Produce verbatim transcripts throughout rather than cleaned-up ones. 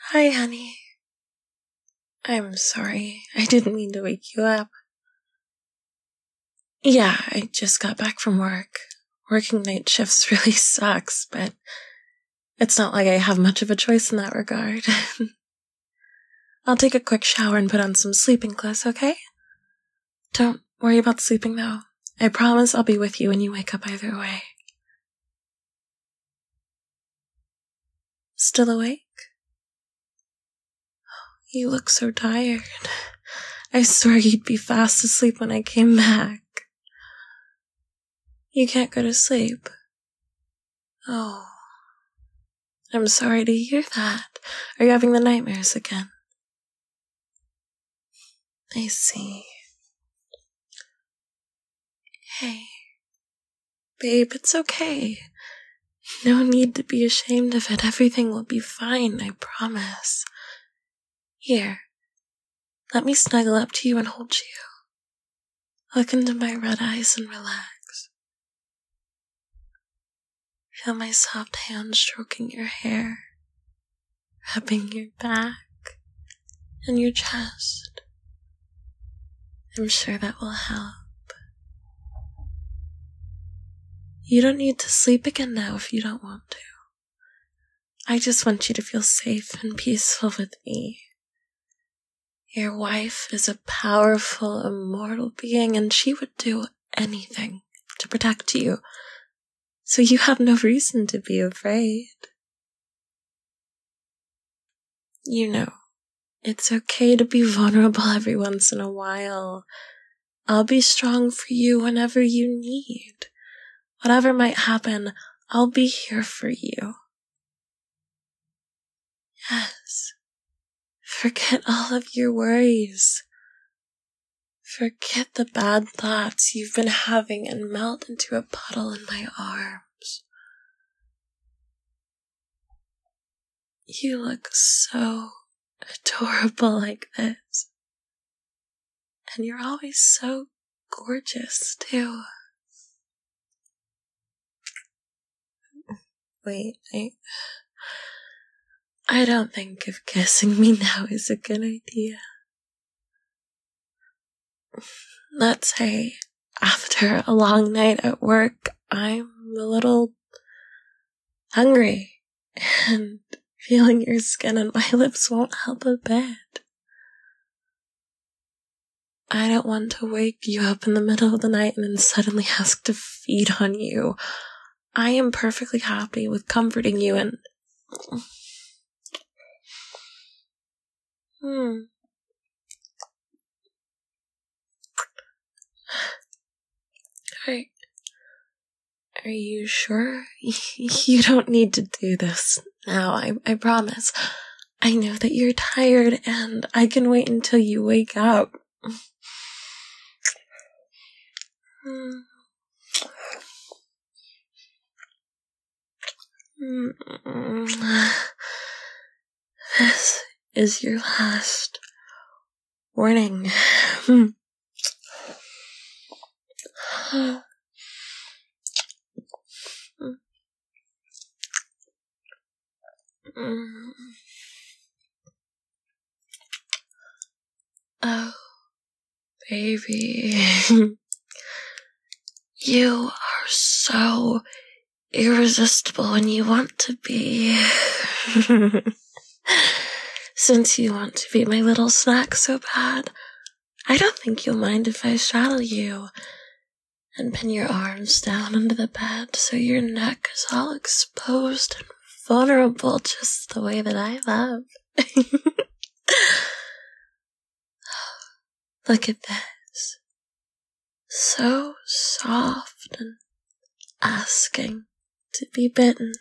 Hi, honey. I'm sorry. I didn't mean to wake you up. Yeah, I just got back from work. Working night shifts really sucks, but it's not like I have much of a choice in that regard. I'll take a quick shower and put on some sleeping clothes, okay? Don't worry about sleeping, though. I promise I'll be with you when you wake up either way. Still awake? You look so tired. I swear you'd be fast asleep when I came back. You can't go to sleep. Oh. I'm sorry to hear that. Are you having the nightmares again? I see. Hey. Babe, it's okay. No need to be ashamed of it. Everything will be fine, I promise. Here. Let me snuggle up to you and hold you. Look into my red eyes and relax. Feel my soft hands stroking your hair, rubbing your back and your chest. I'm sure that will help. You don't need to sleep again now if you don't want to. I just want you to feel safe and peaceful with me. Your wife is a powerful, immortal being, and she would do anything to protect you. So you have no reason to be afraid. You know, it's okay to be vulnerable every once in a while. I'll be strong for you whenever you need. Whatever might happen, I'll be here for you. Yes. Forget all of your worries. Forget the bad thoughts you've been having and melt into a puddle in my arms. You look so adorable like this. And you're always so gorgeous, too. Wait, I... I don't think if kissing me now is a good idea. Let's say, after a long night at work, I'm a little hungry, and feeling your skin on my lips won't help a bit. I don't want to wake you up in the middle of the night and then suddenly ask to feed on you. I am perfectly happy with comforting you and... Hmm. Are, are you sure? You don't need to do this now, I, I promise. I know that you're tired and I can wait until you wake up. This is your last warning. Oh, baby. You are so irresistible when you want to be. Since you want to be my little snack so bad, I don't think you'll mind if I straddle you and pin your arms down under the bed so your neck is all exposed and vulnerable just the way that I love. Look at this. So soft and asking to be bitten.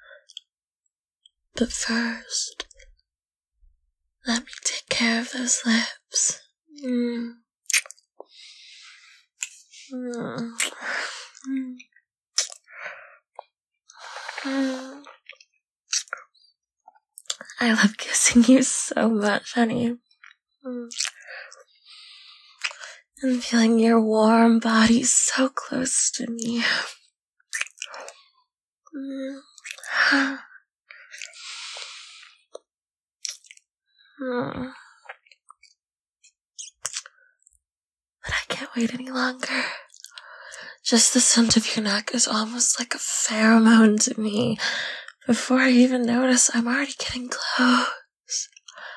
But first, let me take care of those lips. Mm. Mm. Mm. I love kissing you so much, honey. Mm. And feeling your warm body so close to me. Mm. wait any longer. Just the scent of your neck is almost like a pheromone to me. Before I even notice, I'm already getting close.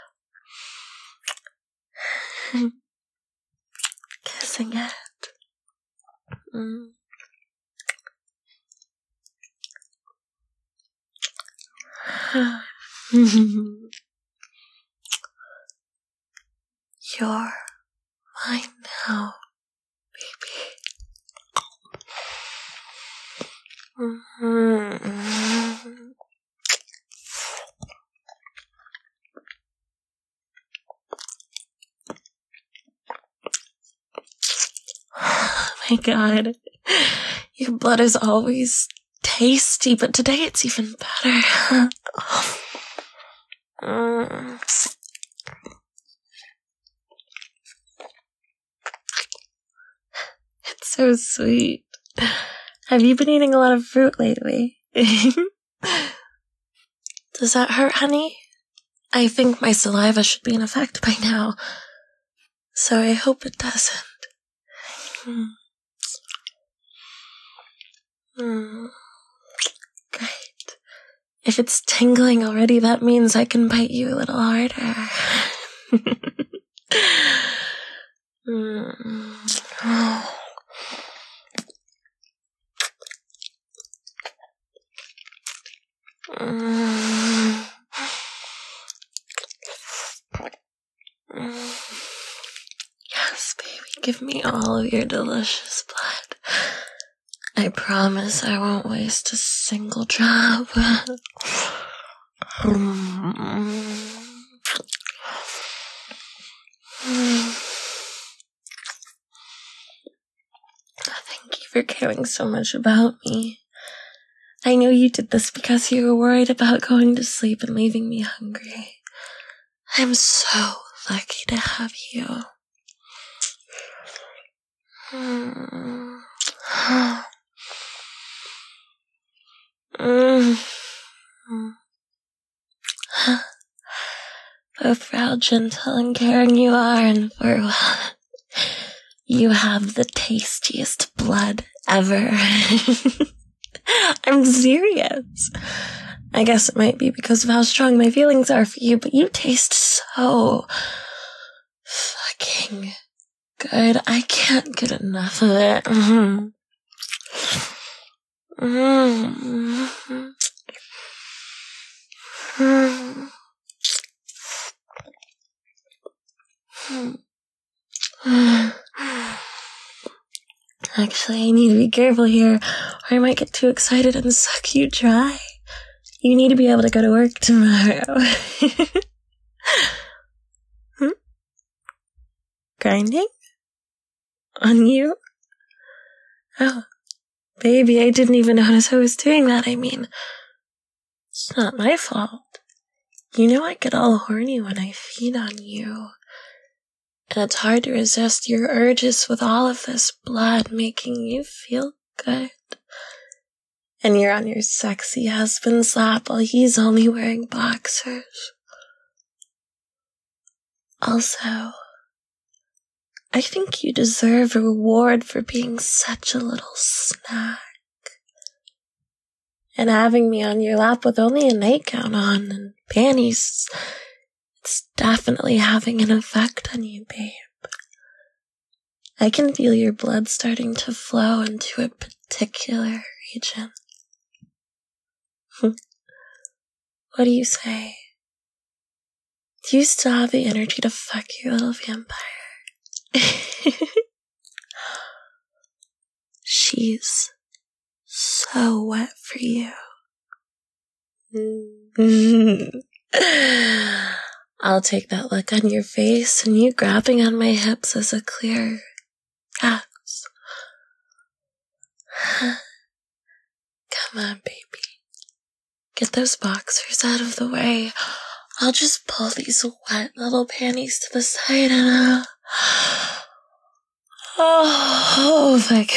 Kissing it. Mm. You're mine now, baby. Mm-hmm. Oh my God. Your blood is always tasty, but today it's even better. mm. It's so sweet. Have you been eating a lot of fruit lately? Does that hurt, honey? I think my saliva should be in effect by now, so I hope it doesn't. Hmm. Hmm. Great. If it's tingling already, that means I can bite you a little harder. mm. oh. Mm. Mm. Yes, baby, give me all of your delicious blood. I promise I won't waste a single drop. mm. Thank you for caring so much about me. I know you did this because you were worried about going to sleep and leaving me hungry. I'm so lucky to have you. Mm. Mm. Both for how gentle and caring you are, and for well, you have the tastiest blood ever. I'm serious. I guess it might be because of how strong my feelings are for you, but you taste so fucking good. I can't get enough of it. Mm-hmm. Mm-hmm. Mm-hmm. Actually, I need to be careful here, or I might get too excited and suck you dry. You need to be able to go to work tomorrow. hmm? Grinding? On you? Oh, baby, I didn't even notice I was doing that. I mean, it's not my fault. You know I get all horny when I feed on you. And it's hard to resist your urges with all of this blood making you feel good. And you're on your sexy husband's lap while he's only wearing boxers. Also, I think you deserve a reward for being such a little snack. And having me on your lap with only a nightgown on and panties, it's definitely having an effect on you, babe. I can feel your blood starting to flow into a particular region. What do you say? Do you still have the energy to fuck your little vampire? She's so wet for you. I'll take that look on your face and you grabbing on my hips as a clear yes. Come on, baby. Get those boxers out of the way. I'll just pull these wet little panties to the side and uh oh, fuck.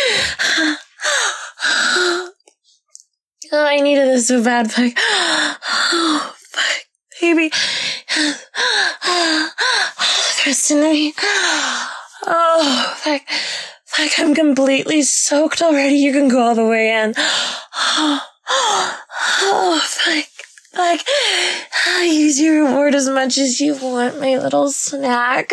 Oh, I needed this so bad, fuck. Oh, fuck, baby. Thrust into me. Oh, fuck. Fuck, I'm completely soaked already. You can go all the way in. Oh, oh fuck. Fuck. I'll use your reward as much as you want, my little snack.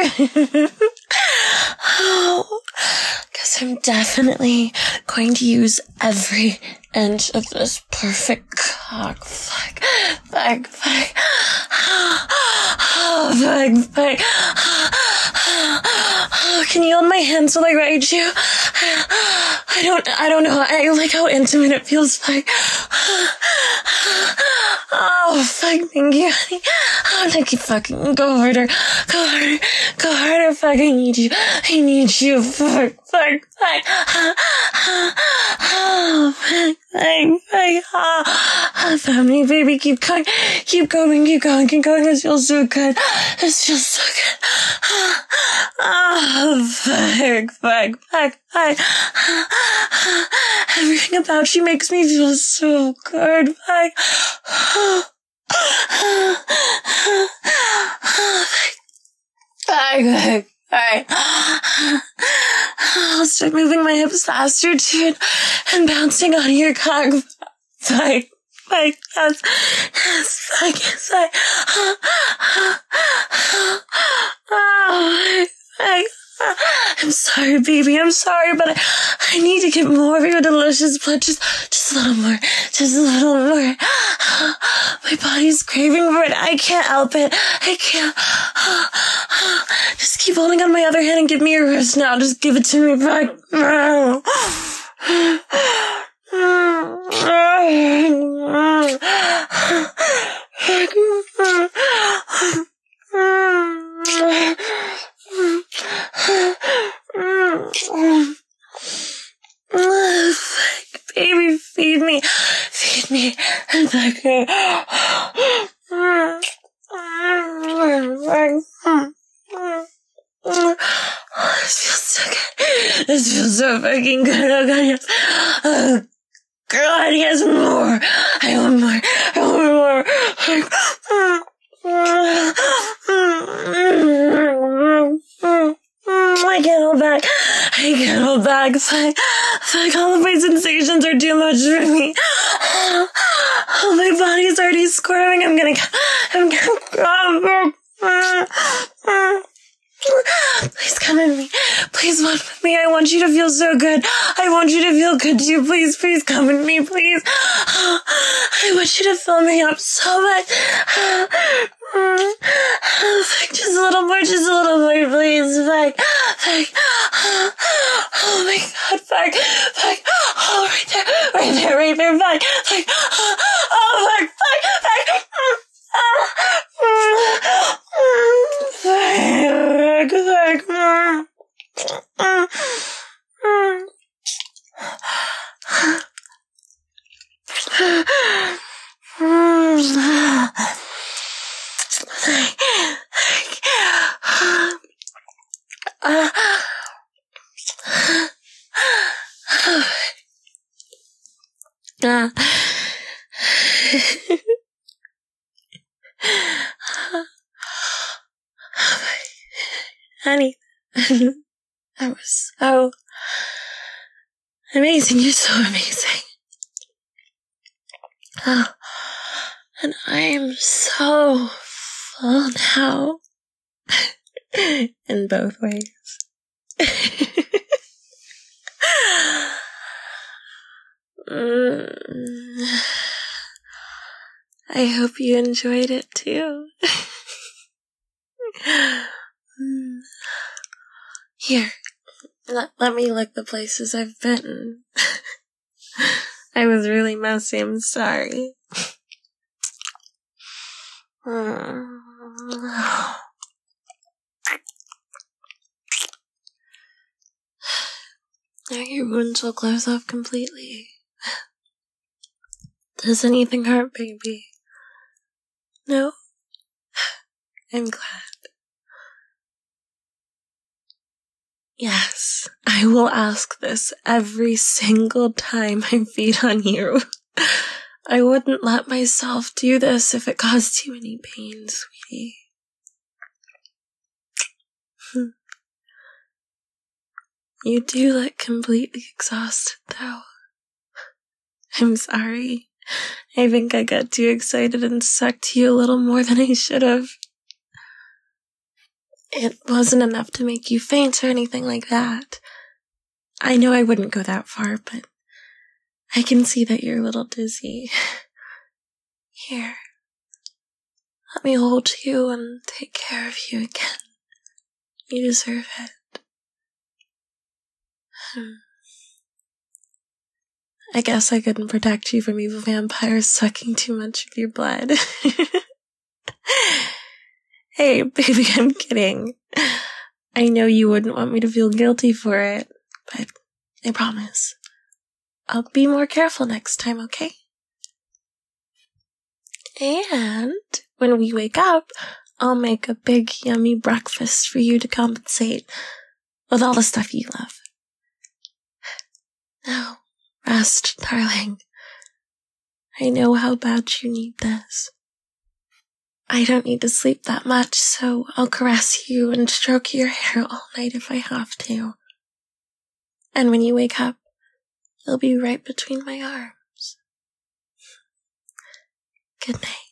Oh, because I'm definitely going to use every inch of this perfect cock. Fuck. Fuck. Fuck. Oh, fuck. Fuck. Oh, can you hold my hand while I ride you? I don't, I don't know. I like how intimate it feels. Fuck. Oh, fuck, thank you, honey. Oh, thank you, fucking, go harder, go harder, go harder, fuck, I need you, I need you, fuck, fuck, fuck, oh, fuck, fuck, fuck, oh, family, baby, keep going, keep going, keep going, keep going, this feels so good, this feels so good, oh, fuck, fuck, fuck, fuck, everything about you makes me feel so good, fuck, Fuck, fuck, fuck. I'll start moving my hips faster too and bouncing on your cock. Fuck, fuck, yes, yes, fuck, yes, fuck. Oh, fuck. I'm sorry, baby, I'm sorry, but I, I need to get more of your delicious blood. Just, just a little more. Just a little more. My body's craving for it. I can't help it. I can't. Just keep holding on my other hand and give me your wrist now. Just give it to me back. Baby, feed me, feed me, and fuck me. This feels so good. This feels so fucking good. Oh god, yes. Oh god, yes, more. I want more. I want more. I can't hold back. I can't hold back. Fuck. Fuck, all of my sensations are too much for me. Oh, my body's already squirming. I'm gonna, I'm gonna, please come in me. Please walk with me. I want you to feel so good. I want you to feel good too. Please, please come in me, please. I want you to fill me up so much. Fuck, just a little more, just a little more, please. Fuck, fuck. Oh my god, fuck, fuck. Oh, right there, right there, right there, fuck, fuck. Oh, fuck, fuck, fuck. Uh, honey, that was so amazing. You're so amazing. Oh, and I am so full now. In both ways. mm. I hope you enjoyed it too. Here, let, let me lick the places I've bitten. I was really messy, I'm sorry. Now your wounds will close off completely. Does anything hurt, baby? No? I'm glad. Yes, I will ask this every single time I feed on you. I wouldn't let myself do this if it caused you any pain, sweetie. You do look completely exhausted, though. I'm sorry. I think I got too excited and sucked you a little more than I should have. It wasn't enough to make you faint or anything like that. I know I wouldn't go that far, but I can see that you're a little dizzy. Here, let me hold you and take care of you again. You deserve it. Hmm. I guess I couldn't protect you from evil vampires sucking too much of your blood. Hey, baby, I'm kidding. I know you wouldn't want me to feel guilty for it, but I promise. I'll be more careful next time, okay? And when we wake up, I'll make a big, yummy breakfast for you to compensate with all the stuff you love. Now, rest, darling. I know how bad you need this. I don't need to sleep that much, so I'll caress you and stroke your hair all night if I have to. And when you wake up, you'll be right between my arms. Good night.